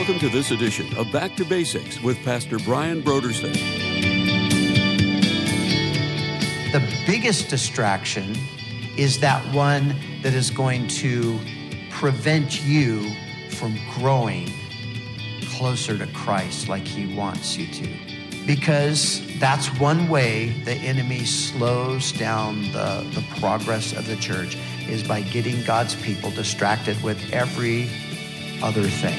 Welcome to this edition of Back to Basics with Pastor Brian Brodersen. The biggest distraction is that one that is going to prevent you from growing closer to Christ like He wants you to. Because that's one way the enemy slows down the progress of the church, is by getting God's people distracted with every other thing.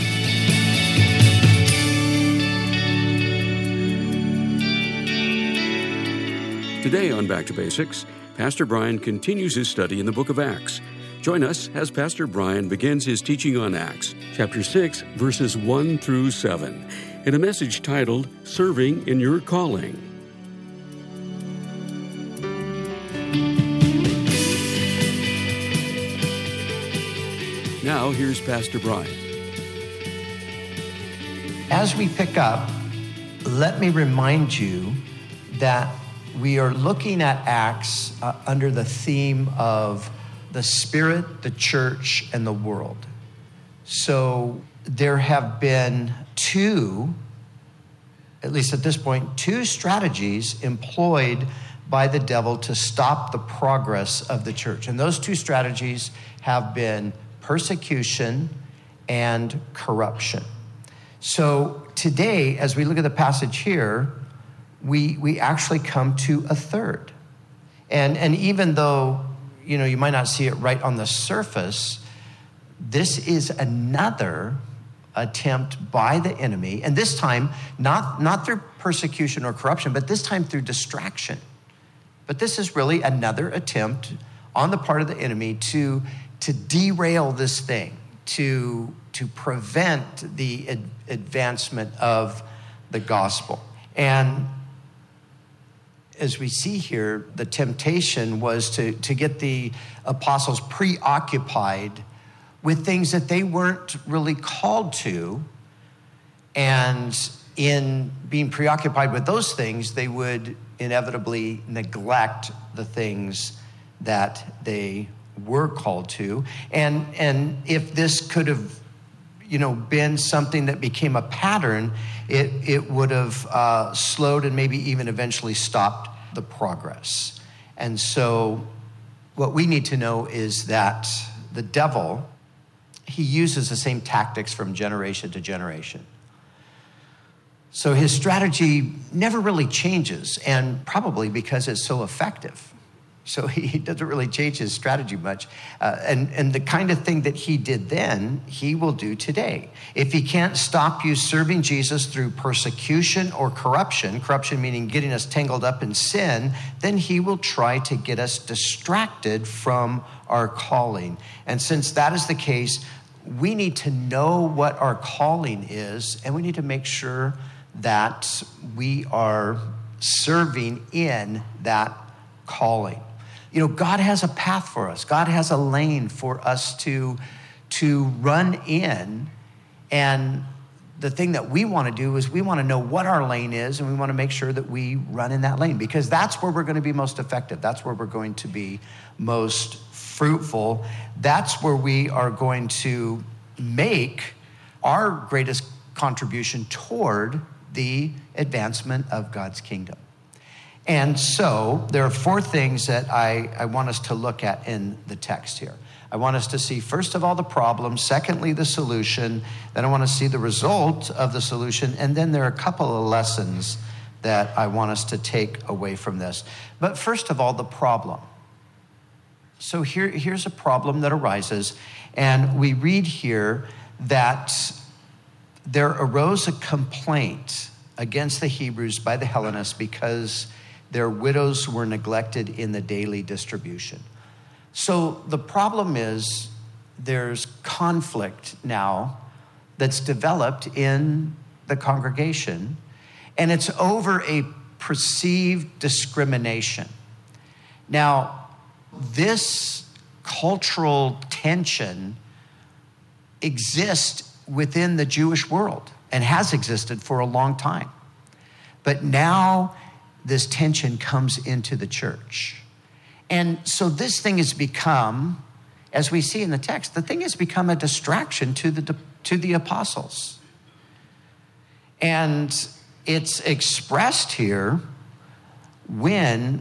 Today on Back to Basics, Pastor Brian continues his study in the book of Acts. Join us as Pastor Brian begins his teaching on Acts, chapter 6, verses 1 through 7, in a message titled, Serving in Your Calling. Now, here's Pastor Brian. As we pick up, let me remind you that we are looking at Acts under the theme of the Spirit, the church, and the world. So there have been two, at least at this point, two strategies employed by the devil to stop the progress of the church. And those two strategies have been persecution and corruption. So today, as we look at the passage here, we actually come to a third. And even though, you might not see it right on the surface, this is another attempt by the enemy, and this time not through persecution or corruption, but this time through distraction. But this is really another attempt on the part of the enemy to derail this thing, to prevent the advancement of the gospel. And as we see here, the temptation was to get the apostles preoccupied with things that they weren't really called to. And in being preoccupied with those things, they would inevitably neglect the things that they were called to. And if this could have, been something that became a pattern, it would have slowed and maybe even eventually stopped the progress. And so what we need to know is that the devil, he uses the same tactics from generation to generation. So his strategy never really changes, and probably because it's so effective. So he doesn't really change his strategy much. And the kind of thing that he did then, he will do today. If he can't stop you serving Jesus through persecution or corruption meaning getting us tangled up in sin, then he will try to get us distracted from our calling. And since that is the case, we need to know what our calling is, and we need to make sure that we are serving in that calling. God has a path for us. God has a lane for us to run in. And the thing that we want to do is we want to know what our lane is, and we want to make sure that we run in that lane, because that's where we're going to be most effective. That's where we're going to be most fruitful. That's where we are going to make our greatest contribution toward the advancement of God's kingdom. And so there are four things that I want us to look at in the text here. I want us to see, first of all, the problem. Secondly, the solution. Then I want to see the result of the solution. And then there are a couple of lessons that I want us to take away from this. But first of all, the problem. So here's a problem that arises. And we read here that there arose a complaint against the Hebrews by the Hellenists because their widows were neglected in the daily distribution. So the problem is there's conflict now that's developed in the congregation, and it's over a perceived discrimination. Now, this cultural tension exists within the Jewish world and has existed for a long time. But now this tension comes into the church. And so this thing has become, as we see in the text, the thing has become a distraction to to the apostles. And it's expressed here when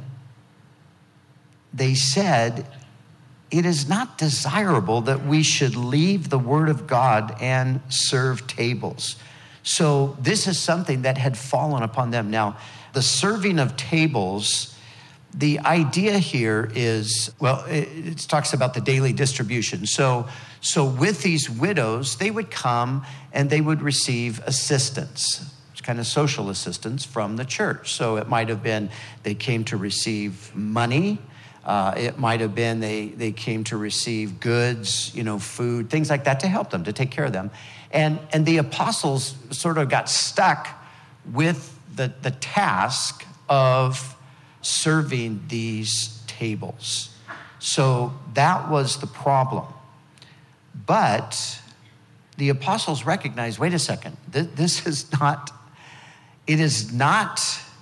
they said, it is not desirable that we should leave the word of God and serve tables. So this is something that had fallen upon them. Now, the serving of tables, the idea here is, well, it talks about the daily distribution. So with these widows, they would come and they would receive assistance, kind of social assistance from the church. So it might have been they came to receive money. It might have been they came to receive goods, food, things like that to help them, to take care of them. And the apostles sort of got stuck with the task of serving these tables. So that was the problem. But the apostles recognized, wait a second, this is not, it is not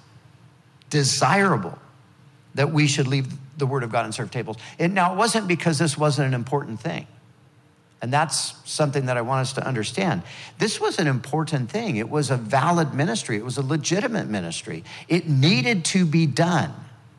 desirable that we should leave the word of God and serve tables. And now, it wasn't because this wasn't an important thing. And that's something that I want us to understand. This was an important thing. It was a valid ministry. It was a legitimate ministry. It needed to be done.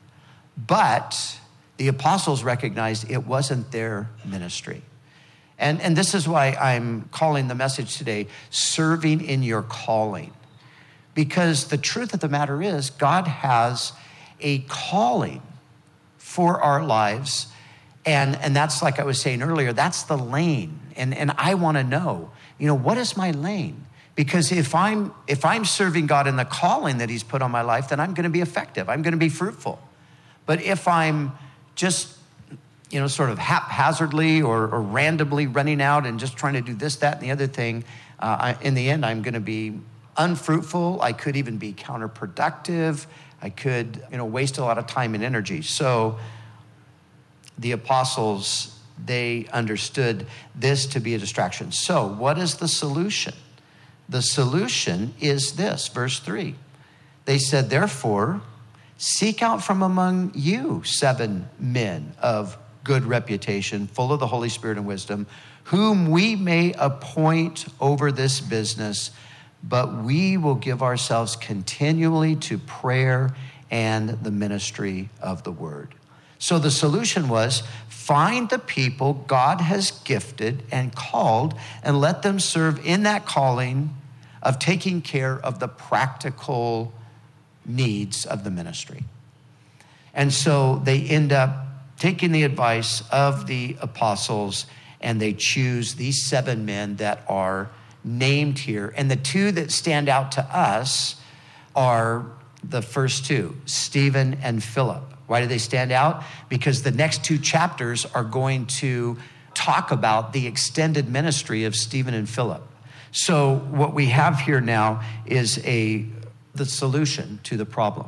But the apostles recognized it wasn't their ministry. And this is why I'm calling the message today, Serving in Your Calling. Because the truth of the matter is, God has a calling for our lives. And that's, like I was saying earlier, that's the lane. And I want to know, what is my lane? Because if I'm serving God in the calling that he's put on my life, then I'm going to be effective. I'm going to be fruitful. But if I'm just, sort of haphazardly or randomly running out and just trying to do this, that, and the other thing, in the end, I'm going to be unfruitful. I could even be counterproductive. I could, waste a lot of time and energy. So the apostles, they understood this to be a distraction. So what is the solution? The solution is this, verse 3. They said, therefore, seek out from among you 7 men of good reputation, full of the Holy Spirit and wisdom, whom we may appoint over this business, but we will give ourselves continually to prayer and the ministry of the word. So the solution was, find the people God has gifted and called and let them serve in that calling of taking care of the practical needs of the ministry. And so they end up taking the advice of the apostles, and they choose these 7 men that are named here. And the 2 that stand out to us are the first 2, Stephen and Philip. Why do they stand out? Because the next 2 chapters are going to talk about the extended ministry of Stephen and Philip. So what we have here now is the solution to the problem.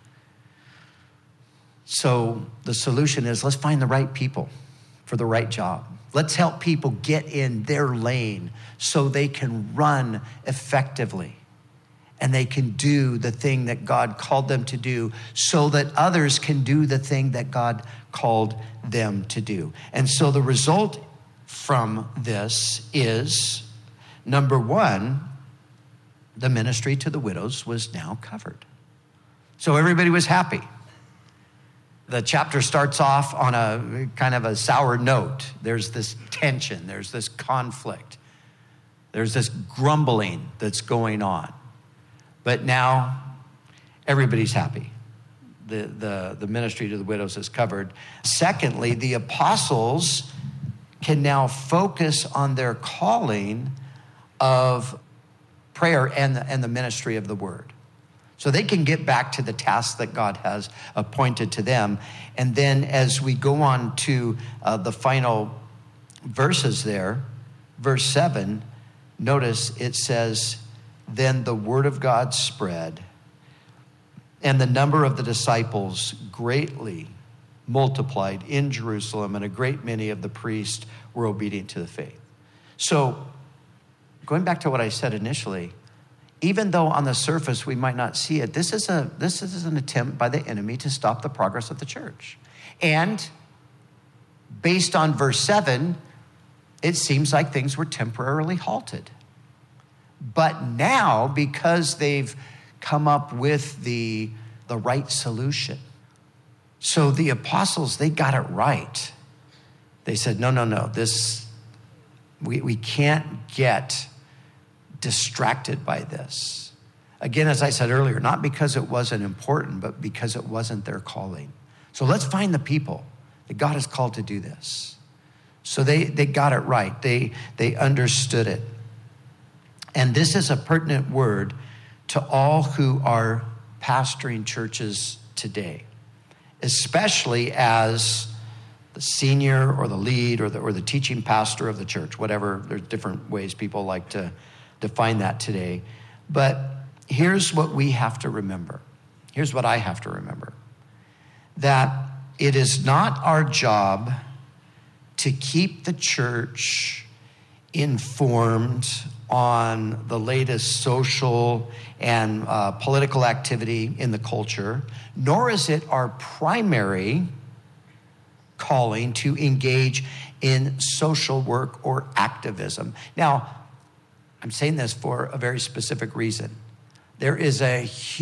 So the solution is, let's find the right people for the right job. Let's help people get in their lane so they can run effectively and they can do the thing that God called them to do so that others can do the thing that God called them to do. And so the result from this is, number 1, the ministry to the widows was now covered. So everybody was happy. The chapter starts off on a kind of a sour note. There's this tension. There's this conflict. There's this grumbling that's going on. But now everybody's happy. The ministry to the widows is covered. Secondly, the apostles can now focus on their calling of prayer and the ministry of the word. So they can get back to the task that God has appointed to them. And then as we go on to the final verses there, verse 7, notice it says, then the word of God spread, and the number of the disciples greatly multiplied in Jerusalem, and a great many of the priests were obedient to the faith. So going back to what I said initially, even though on the surface we might not see it, this is an attempt by the enemy to stop the progress of the church. And based on verse 7, it seems like things were temporarily halted. But now, because they've come up with the right solution. So the apostles, they got it right. They said, no, we can't get distracted by this. Again, as I said earlier, not because it wasn't important, but because it wasn't their calling. So let's find the people that God has called to do this. So they got it right. They understood it. And this is a pertinent word to all who are pastoring churches today, especially as the senior or the lead or the teaching pastor of the church, whatever. There's different ways people like to define that today. But here's what we have to remember. Here's what I have to remember. That it is not our job to keep the church informed on the latest social and political activity in the culture, nor is it our primary calling to engage in social work or activism. Now, I'm saying this for a very specific reason. There is a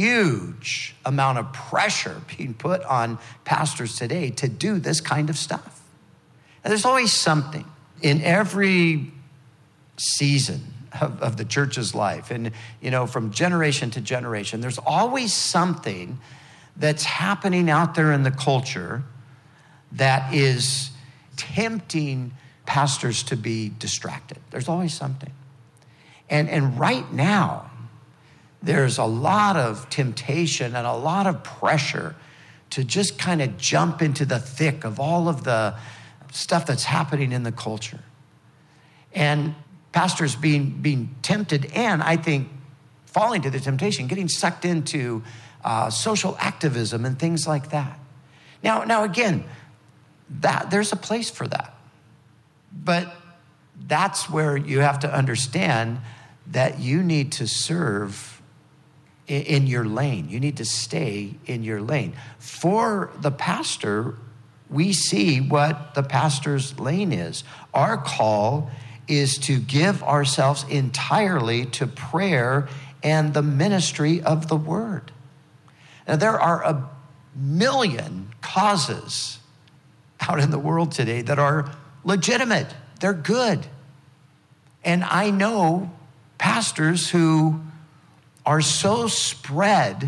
huge amount of pressure being put on pastors today to do this kind of stuff. And there's always something in every season of the church's life. And, from generation to generation, there's always something that's happening out there in the culture that is tempting pastors to be distracted. There's always something. And right now, there's a lot of temptation and a lot of pressure to just kind of jump into the thick of all of the stuff that's happening in the culture. And pastors being tempted, and I think falling to the temptation, getting sucked into social activism and things like that. Now again, there's a place for that. But that's where you have to understand that you need to serve in your lane. You need to stay in your lane. For the pastor, we see what the pastor's lane is. Our call is to give ourselves entirely to prayer and the ministry of the word. Now, there are a million causes out in the world today that are legitimate. They're good. And I know pastors who are so spread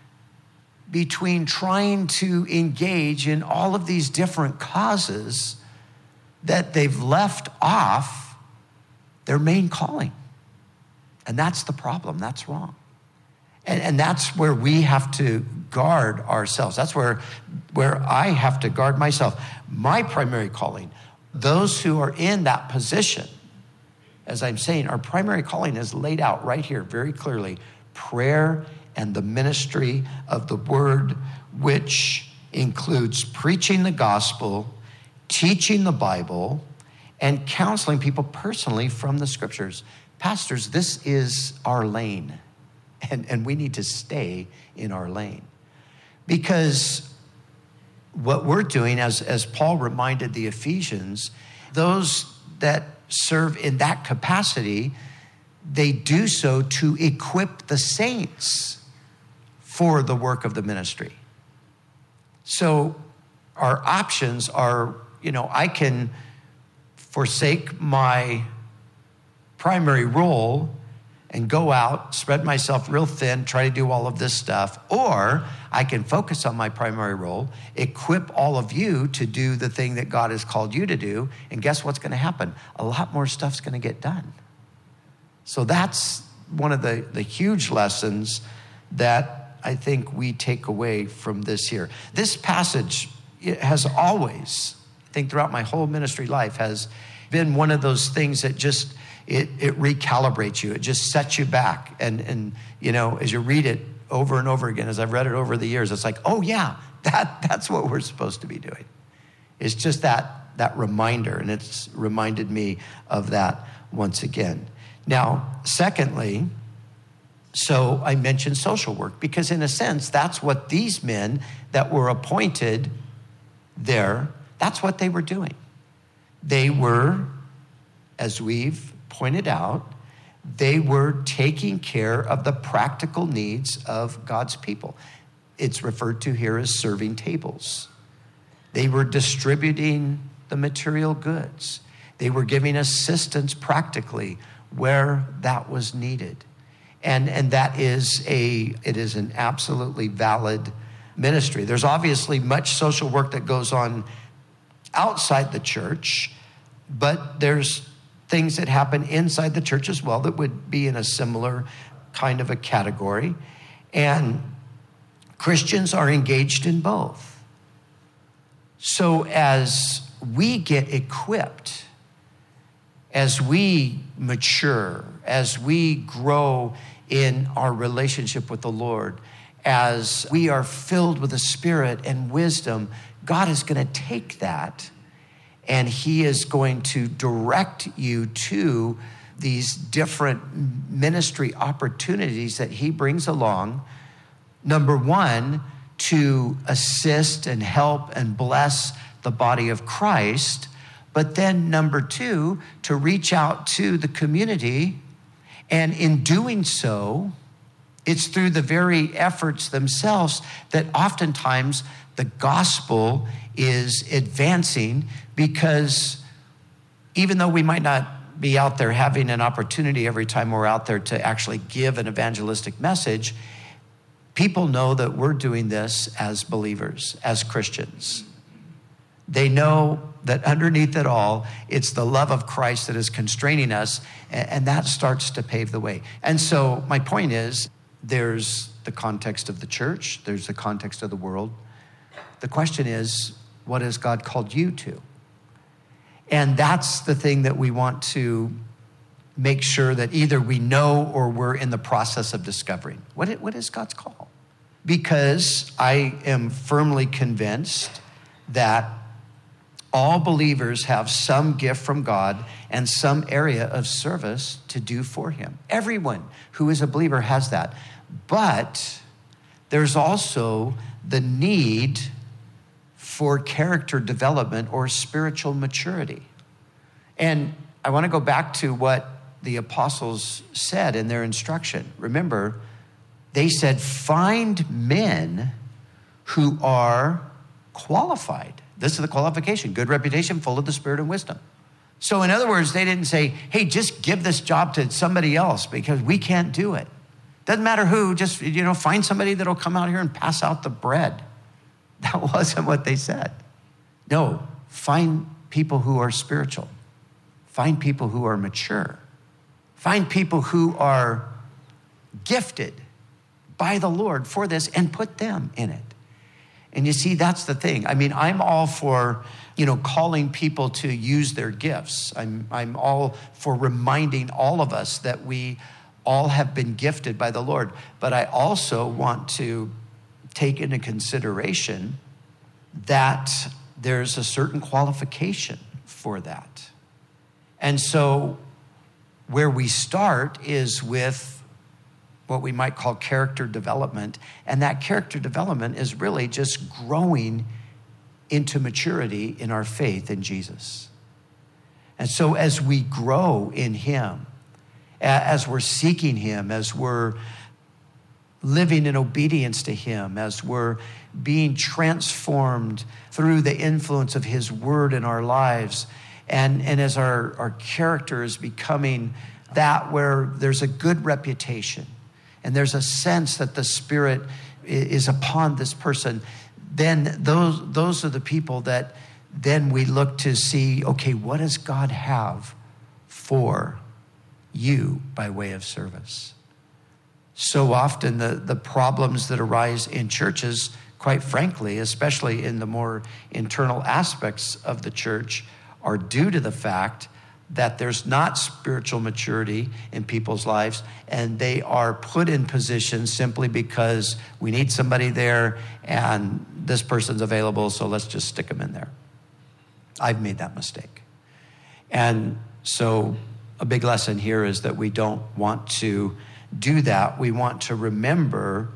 between trying to engage in all of these different causes that they've left off their main calling. And that's the problem. That's wrong. And that's where we have to guard ourselves. That's where I have to guard myself. My primary calling, those who are in that position, as I'm saying, our primary calling is laid out right here very clearly. Prayer and the ministry of the word, which includes preaching the gospel, teaching the Bible, and counseling people personally from the scriptures. Pastors, this is our lane, and we need to stay in our lane. Because what we're doing, as Paul reminded the Ephesians, those that serve in that capacity, they do so to equip the saints for the work of the ministry. So our options are, I can forsake my primary role and go out, spread myself real thin, try to do all of this stuff, or I can focus on my primary role, equip all of you to do the thing that God has called you to do, and guess what's going to happen? A lot more stuff's going to get done. So that's one of the huge lessons that I think we take away from this here. This passage has always, I think throughout my whole ministry life, has been one of those things that just, it recalibrates you. It just sets you back. And as you read it over and over again, as I've read it over the years, it's like, oh yeah, that's what we're supposed to be doing. It's just that reminder, and it's reminded me of that once again. Now, secondly, so I mentioned social work, because in a sense, that's what these men that were appointed there, that's what they were doing. They were as we've pointed out, they were taking care of the practical needs of God's people. It's referred to here as serving tables. They were distributing the material goods. They were giving assistance practically where that was needed. And that is it is an absolutely valid ministry. There's obviously much social work that goes on outside the church, but there's things that happen inside the church as well that would be in a similar kind of a category. And Christians are engaged in both. So as we get equipped, as we mature, as we grow in our relationship with the Lord, as we are filled with the Spirit and wisdom, God is going to take that and he is going to direct you to these different ministry opportunities that he brings along. Number one, to assist and help and bless the body of Christ. But then number two, to reach out to the community. And in doing so, it's through the very efforts themselves that oftentimes the gospel is advancing, because even though we might not be out there having an opportunity every time we're out there to actually give an evangelistic message, people know that we're doing this as believers, as Christians. They know that underneath it all, it's the love of Christ that is constraining us, and that starts to pave the way. And so my point is, there's the context of the church, there's the context of the world. The question is, what has God called you to? And that's the thing that we want to make sure that either we know or we're in the process of discovering. What is God's call? Because I am firmly convinced that all believers have some gift from God and some area of service to do for him. Everyone who is a believer has that. But there's also the need for character development or spiritual maturity. And I want to go back to what the apostles said in their instruction. Remember, they said, find men who are qualified. This is the qualification: good reputation, full of the Spirit and wisdom. So in other words, they didn't say, hey, just give this job to somebody else because we can't do it. Doesn't matter who, just, find somebody that'll come out here and pass out the bread. That wasn't what they said. No, find people who are spiritual. Find people who are mature. Find people who are gifted by the Lord for this and put them in it. And you see, that's the thing. I mean, I'm all for, calling people to use their gifts. I'm all for reminding all of us that we all have been gifted by the Lord. But I also want to take into consideration that there's a certain qualification for that. And so where we start is with what we might call character development. And that character development is really just growing into maturity in our faith in Jesus. And so as we grow in him, as we're seeking him, as we're living in obedience to him, as we're being transformed through the influence of his word in our lives, and as our character is becoming that where there's a good reputation, and there's a sense that the Spirit is upon this person, then those are the people that then we look to see, okay, what does God have for you by way of service? So often the problems that arise in churches, quite frankly, especially in the more internal aspects of the church, are due to the fact that there's not spiritual maturity in people's lives, and they are put in positions simply because we need somebody there and this person's available, so let's just stick them in there. I've made that mistake. And so a big lesson here is that we don't want to do that. We want to remember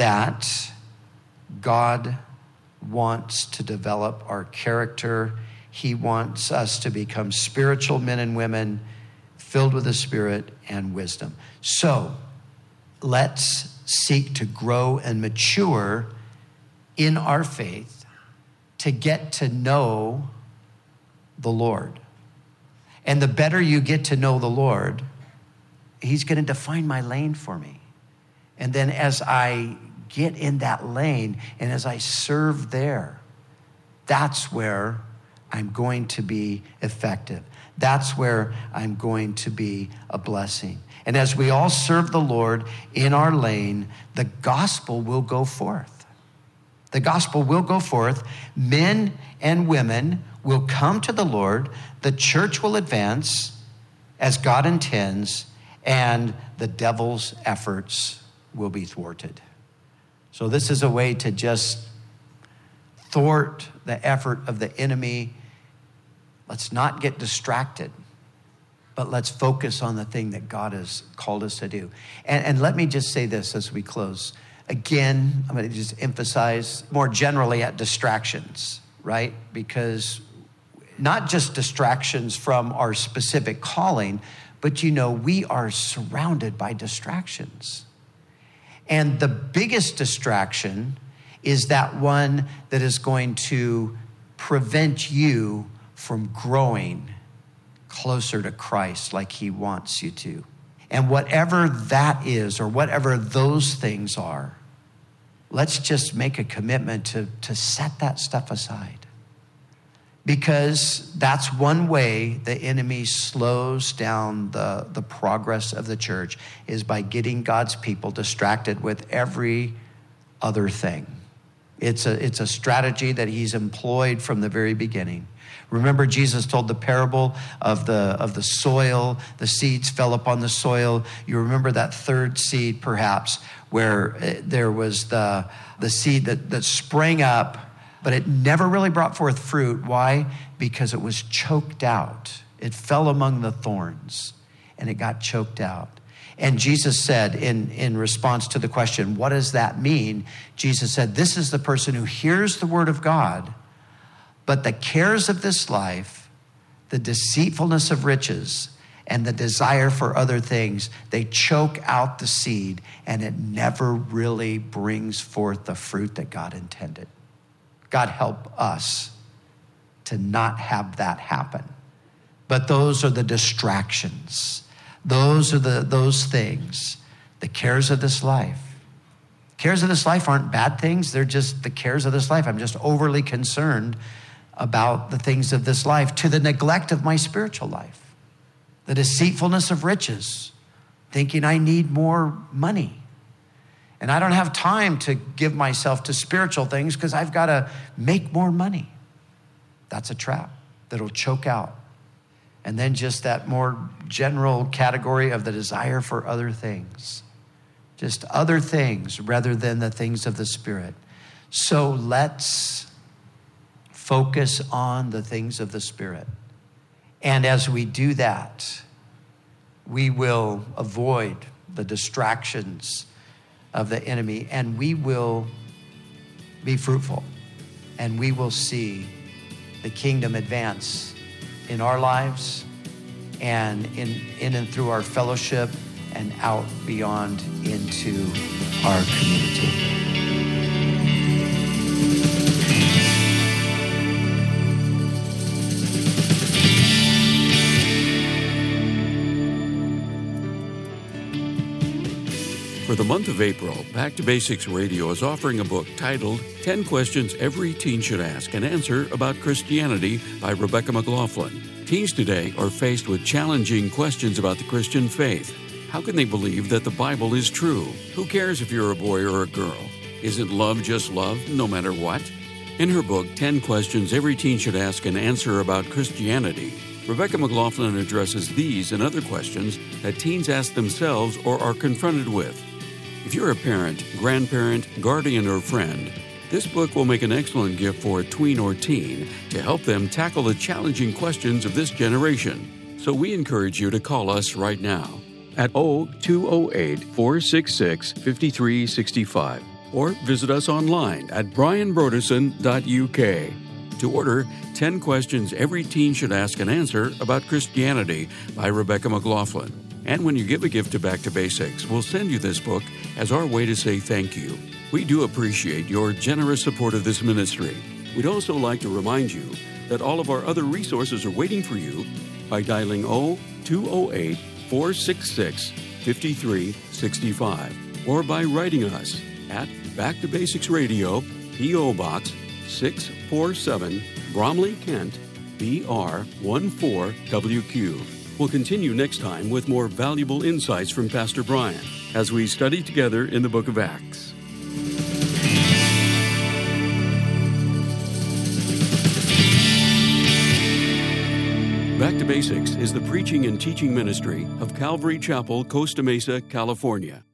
that God wants to develop our character. He wants us to become spiritual men and women filled with the Spirit and wisdom. So let's seek to grow and mature in our faith to get to know the Lord. And the better you get to know the Lord, he's going to define my lane for me. And then as I get in that lane and as I serve there, that's where I'm going to be effective. That's where I'm going to be a blessing. And as we all serve the Lord in our lane, the gospel will go forth. The gospel will go forth. Men and women will come to the Lord. The church will advance as God intends, and the devil's efforts will be thwarted. So this is a way to just thwart the effort of the enemy. Let's not get distracted, but let's focus on the thing that God has called us to do. And let me just say this as we close. Again, I'm going to just emphasize more generally at distractions, right? Because not just distractions from our specific calling, but we are surrounded by distractions. And the biggest distraction is that one that is going to prevent you from growing closer to Christ like he wants you to. And whatever that is, or whatever those things are, let's just make a commitment to set that stuff aside. Because that's one way the enemy slows down the progress of the church, is by getting God's people distracted with every other thing. It's a strategy that he's employed from the very beginning. Remember, Jesus told the parable of the soil. The seeds fell upon the soil. You remember that third seed, perhaps, where there was the seed that sprang up, but it never really brought forth fruit. Why? Because it was choked out. It fell among the thorns, and it got choked out. And Jesus said in response to the question, what does that mean? Jesus said, this is the person who hears the word of God, but the cares of this life, the deceitfulness of riches, and the desire for other things, they choke out the seed, and it never really brings forth the fruit that God intended. God help us to not have that happen. But those are the distractions. Those are those things, the cares of this life. Cares of this life aren't bad things. They're just the cares of this life. I'm just overly concerned about the things of this life to the neglect of my spiritual life. The deceitfulness of riches, thinking I need more money. And I don't have time to give myself to spiritual things because I've got to make more money. That's a trap that'll choke out. And then just that more general category of the desire for other things. Just other things rather than the things of the Spirit. So let's focus on the things of the Spirit. And as we do that, we will avoid the distractions of the enemy, and we will be fruitful, and we will see the kingdom advance in our lives and in and through our fellowship and out beyond into our community. For the month of April, Back to Basics Radio is offering a book titled 10 Questions Every Teen Should Ask and Answer About Christianity by Rebecca McLaughlin. Teens today are faced with challenging questions about the Christian faith. How can they believe that the Bible is true? Who cares if you're a boy or a girl? Isn't love just love, no matter what? In her book, 10 Questions Every Teen Should Ask and Answer About Christianity, Rebecca McLaughlin addresses these and other questions that teens ask themselves or are confronted with. If you're a parent, grandparent, guardian, or friend, this book will make an excellent gift for a tween or teen to help them tackle the challenging questions of this generation. So we encourage you to call us right now at 0208-466-5365 or visit us online at brianbroderson.uk. To order, 10 Questions Every Teen Should Ask and Answer About Christianity by Rebecca McLaughlin. And when you give a gift to Back to Basics, we'll send you this book as our way to say thank you. We do appreciate your generous support of this ministry. We'd also like to remind you that all of our other resources are waiting for you by dialing 0208-466-5365 or by writing us at Back to Basics Radio, P.O. Box 647, Bromley, Kent, BR 14WQ. We'll continue next time with more valuable insights from Pastor Brian as we study together in the book of Acts. Back to Basics is the preaching and teaching ministry of Calvary Chapel, Costa Mesa, California.